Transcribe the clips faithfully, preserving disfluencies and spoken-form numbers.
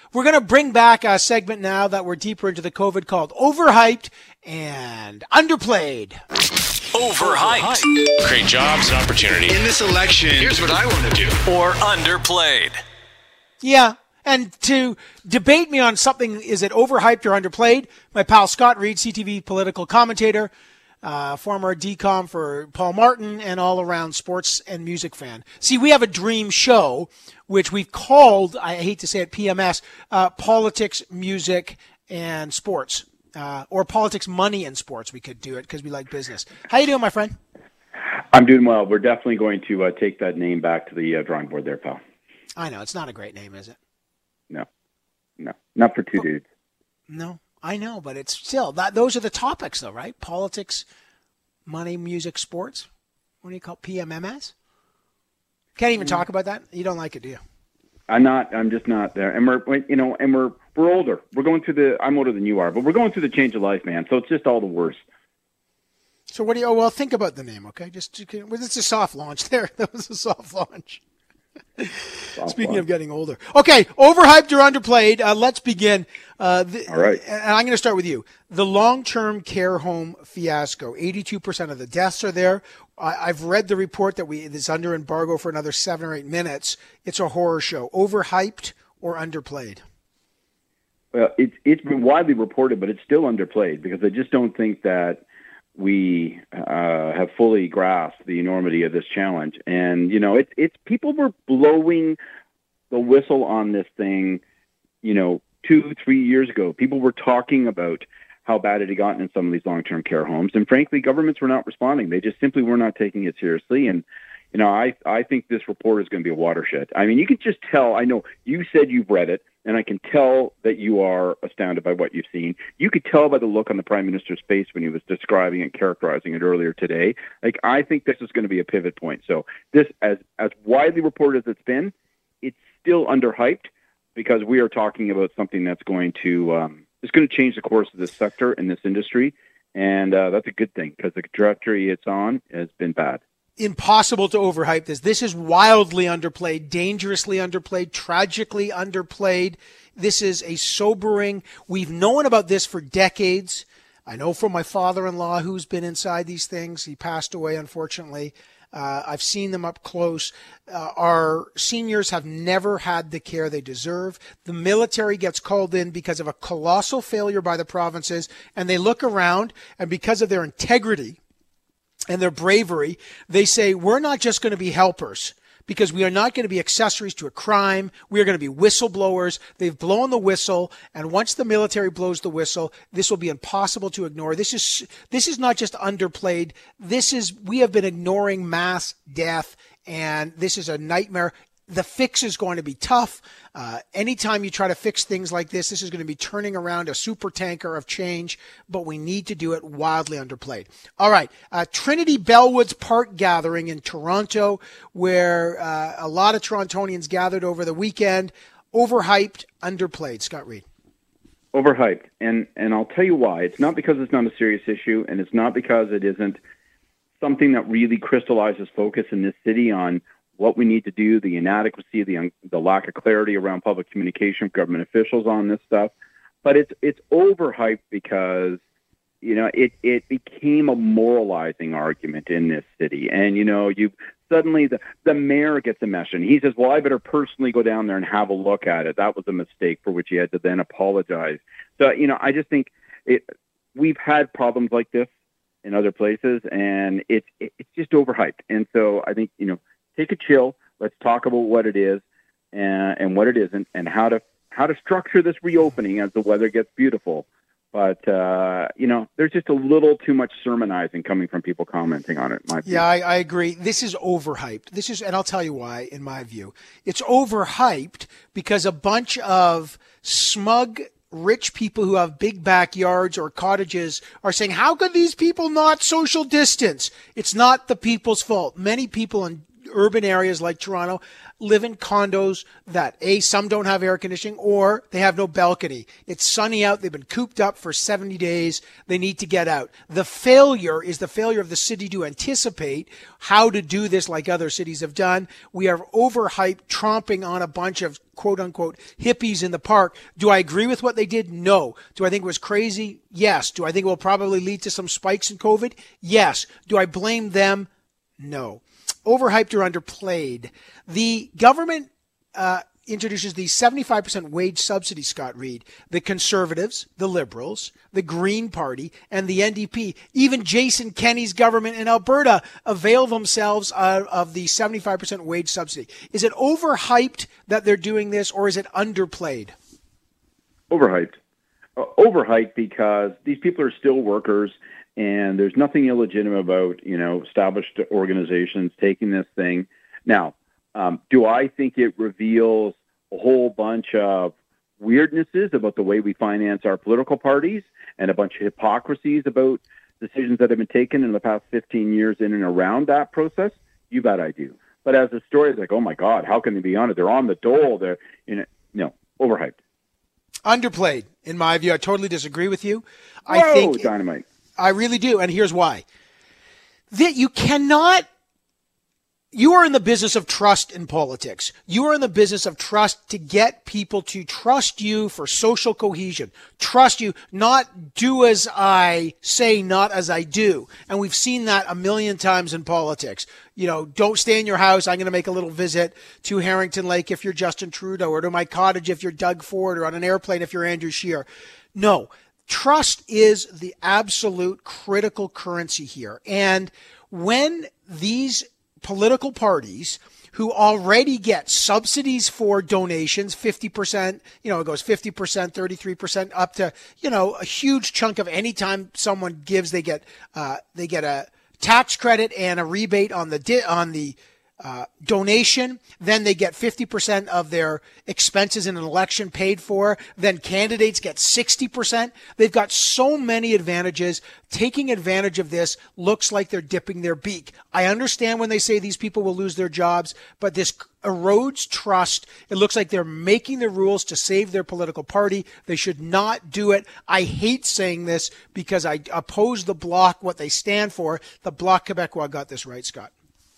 We're going to bring back a segment now that we're deeper into the COVID called Overhyped and Underplayed. Overhyped. Create jobs and opportunity. In this election, here's what I want to do. Or underplayed. Yeah. And to debate me on something, is it overhyped or underplayed? My pal Scott Reed, C T V political commentator, uh, former D COM for Paul Martin, and all-around sports and music fan. See, we have a dream show, which we've called, I hate to say it, P M S, uh, Politics, Music, and Sports. Uh, or Politics, Money, and Sports. We could do it because we like business. How you doing, my friend? I'm doing well. We're definitely going to uh, take that name back to the uh, drawing board there, pal. I know. It's not a great name, is it? No. No. Not for two dudes. No, I know, but it's still, that. Those are the topics, though, right? Politics, money, music, sports. What do you call it? P M M S? Can't even talk about that? You don't like it, do you? I'm not. I'm just not there. And we're, you know, and we're we're older. We're going through the. I'm older than you are, but we're going through the change of life, man. So it's just all the worse. So what do you? Oh, well, think about the name, okay? Just well, it's a soft launch there. That was a soft launch. Soft Speaking launch. Of getting older, okay. Overhyped or underplayed? Uh, let's begin. Uh, the, all right. And I'm going to start with you. The long-term care home fiasco. eighty-two percent of the deaths are there. I've read the report that we is under embargo for another seven or eight minutes. It's a horror show. Overhyped or underplayed? Well, it's it's been widely reported, but it's still underplayed because I just don't think that we uh, have fully grasped the enormity of this challenge. And you know, it's it's people were blowing the whistle on this thing, you know, two, three years ago. People were talking about how bad it had gotten in some of these long-term care homes. And frankly, governments were not responding. They just simply were not taking it seriously. And, you know, I, I think this report is going to be a watershed. I mean, you can just tell, I know you said you've read it, and I can tell that you are astounded by what you've seen. You could tell by the look on the Prime Minister's face when he was describing and characterizing it earlier today. Like, I think this is going to be a pivot point. So this, as, as widely reported as it's been, it's still underhyped because we are talking about something that's going to, um, it's going to change the course of this sector and this industry, and uh, that's a good thing because the trajectory it's on has been bad. Impossible to overhype this. This is wildly underplayed, dangerously underplayed, tragically underplayed. This is a sobering. We've known about this for decades. I know from my father-in-law who's been inside these things. He passed away, unfortunately. Uh, I've seen them up close. Uh, our seniors have never had the care they deserve. The military gets called in because of a colossal failure by the provinces, and they look around, and because of their integrity and their bravery, they say, we're not just going to be helpers, because we are not going to be accessories to a crime. We are going to be whistleblowers. They've blown the whistle, and once the military blows the whistle, this will be impossible to ignore. This is this is not just underplayed. This is, we have been ignoring mass death, and this is a nightmare. The fix is going to be tough. Uh, anytime you try to fix things like this, this is going to be turning around a super tanker of change, but we need to do it wildly underplayed. All right. Uh, Trinity Bellwoods Park gathering in Toronto, where uh, a lot of Torontonians gathered over the weekend. Overhyped, underplayed. Scott Reed. Overhyped. And, and I'll tell you why. It's not because it's not a serious issue, and it's not because it isn't something that really crystallizes focus in this city on what we need to do, the inadequacy, the the lack of clarity around public communication from government officials on this stuff. But it's it's overhyped because, you know, it, it became a moralizing argument in this city. And, you know, you suddenly the, the mayor gets a message. And he says, well, I better personally go down there and have a look at it. That was a mistake for which he had to then apologize. So, you know, I just think it, we've had problems like this in other places, and it's it, it's just overhyped. And so I think, you know, take a chill. Let's talk about what it is and, and what it isn't, and how to how to structure this reopening as the weather gets beautiful. But uh, you know, there's just a little too much sermonizing coming from people commenting on it. In my view. Yeah, I, I agree. This is overhyped. This is, and I'll tell you why. In my view, it's overhyped because a bunch of smug, rich people who have big backyards or cottages are saying, how could these people not social distance? It's not the people's fault. Many people in urban areas like Toronto live in condos that, A, some don't have air conditioning or they have no balcony. It's sunny out. They've been cooped up for seventy days. They need to get out. The failure is the failure of the city to anticipate how to do this like other cities have done. We are overhyped, tromping on a bunch of quote-unquote hippies in the park. Do I agree with what they did? No. Do I think it was crazy? Yes. Do I think it will probably lead to some spikes in COVID? Yes. Do I blame them? No. Overhyped or underplayed. The government uh, introduces the seventy-five percent wage subsidy, Scott Reed. The Conservatives, the Liberals, the Green Party, and the N D P, even Jason Kenney's government in Alberta, avail themselves of, of the seventy-five percent wage subsidy. Is it overhyped that they're doing this, or is it underplayed? Overhyped. Uh, overhyped because these people are still workers, and there's nothing illegitimate about, you know, established organizations taking this thing. Now, um, do I think it reveals a whole bunch of weirdnesses about the way we finance our political parties and a bunch of hypocrisies about decisions that have been taken in the past fifteen years in and around that process? You bet I do. But as a story, it's like, oh my God, how can they be on it? They're on the dole. They're, you know, no, overhyped. Underplayed, in my view. I totally disagree with you. Whoa, I think dynamite. I really do, and here's why. That you cannot, you are in the business of trust in politics. You are in the business of trust to get people to trust you for social cohesion. Trust you, not do as I say, not as I do. And we've seen that a million times in politics. You know, don't stay in your house. I'm going to make a little visit to Harrington Lake if you're Justin Trudeau, or to my cottage if you're Doug Ford, or on an airplane if you're Andrew Scheer. No. Trust is the absolute critical currency here. And when these political parties who already get subsidies for donations, fifty percent, you know, it goes fifty percent, thirty-three percent, up to, you know, a huge chunk of any time someone gives, they get, uh, they get a tax credit and a rebate on the, di- on the, Uh, donation. Then they get fifty percent of their expenses in an election paid for. Then candidates get sixty percent. They've got so many advantages. Taking advantage of this looks like they're dipping their beak. I understand when they say these people will lose their jobs, but this erodes trust. It looks like they're making the rules to save their political party. They should not do it. I hate saying this because I oppose the Bloc, what they stand for. The Bloc Québécois got this right, Scott.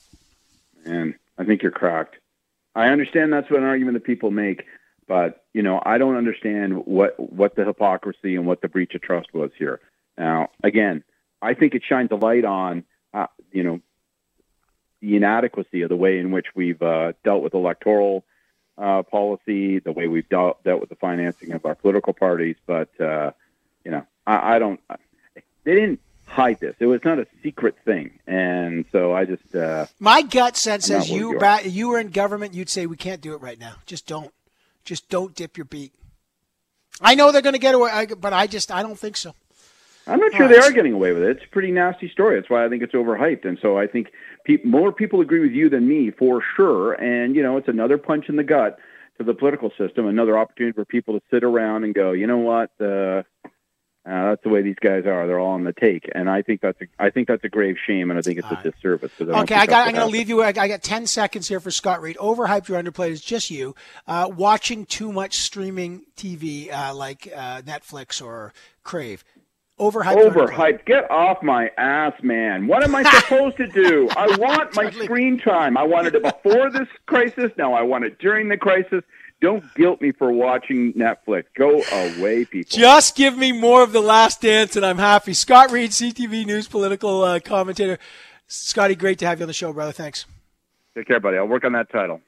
And I think you're cracked. I understand that's what an argument that people make, but, you know, I don't understand what, what the hypocrisy and what the breach of trust was here. Now, again, I think it shines a light on, uh, you know, the inadequacy of the way in which we've uh, dealt with electoral uh, policy, the way we've dealt, dealt with the financing of our political parties. But, uh, you know, I, I don't, they didn't hide this. It was not a secret thing. And so I just... Uh, My gut sense I'm says you you ba- you were in government, you'd say, we can't do it right now. Just don't. Just don't dip your beak. I know they're going to get away, but I just, I don't think so. I'm not sure All they right. are getting away with it. It's a pretty nasty story. That's why I think it's overhyped. And so I think pe- more people agree with you than me, for sure. And, you know, it's another punch in the gut to the political system, another opportunity for people to sit around and go, you know what, uh, Uh, that's the way these guys are. They're all on the take, and I think that's a, I think that's a grave shame, and I think it's a disservice. I Okay, I got. I'm going to leave you. I got ten seconds here for Scott Reed. Overhyped or underplayed is just you uh, watching too much streaming T V uh, like uh, Netflix or Crave. Overhyped. Overhyped. Get off my ass, man. What am I supposed to do? I want my screen time. I wanted it before this crisis. Now I want it during the crisis. Don't guilt me for watching Netflix. Go away, people. Just give me more of The Last Dance, and I'm happy. Scott Reed, C T V News political uh, commentator. Scotty, great to have you on the show, brother. Thanks. Take care, buddy. I'll work on that title.